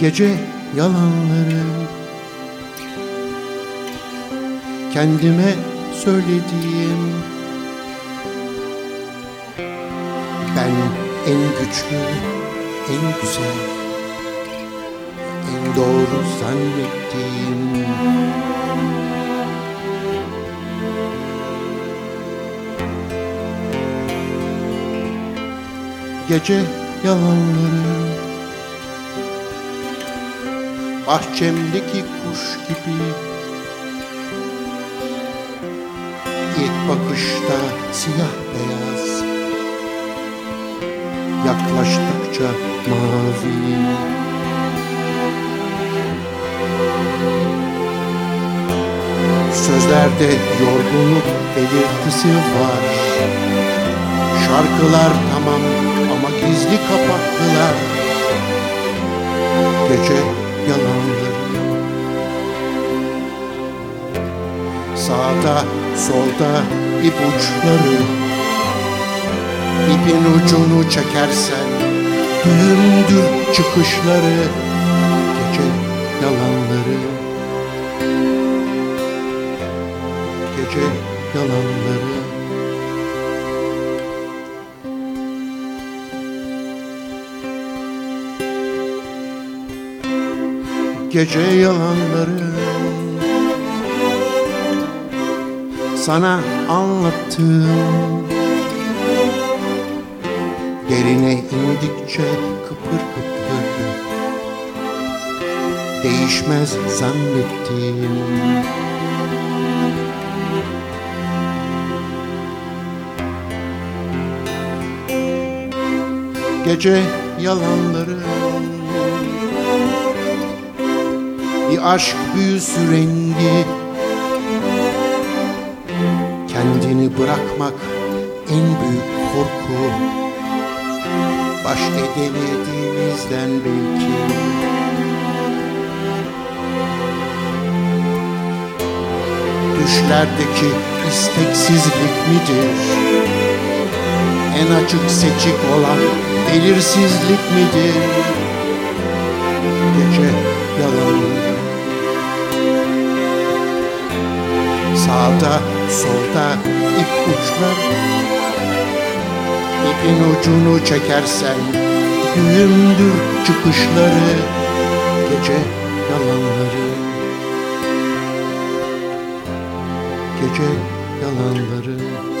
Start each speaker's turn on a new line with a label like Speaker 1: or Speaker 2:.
Speaker 1: Gece yalanları, kendime söylediğim, ben en güçlü, en güzel, en doğru zannettiğim. Gece yalanları, bahçemdeki kuş gibi, ilk bakışta siyah beyaz, yaklaştıkça mavi. Sözlerde yorgunluk belirtisi var. Şarkılar tamam ama gizli kapaklılar. Gece yalanları, sağda solda ipuçları, ipin ucunu çekersen düğümdür çıkışları. Gece yalanları, gece yalanları. Gece yalanları, sana anlattığım, derine indikçe kıpır kıpır, değişmez zannettiğim. Gece yalanları, bir aşk büyüsü rengi, kendini bırakmak en büyük korku, baş edemediğimizden belki. Düşlerdeki isteksizlik midir? En açık seçik olan belirsizlik midir? Gece yalanları, sağda solda ipuçları, ipin ucunu çekersen düğümdür çıkışları. Gece yalanları, gece yalanları.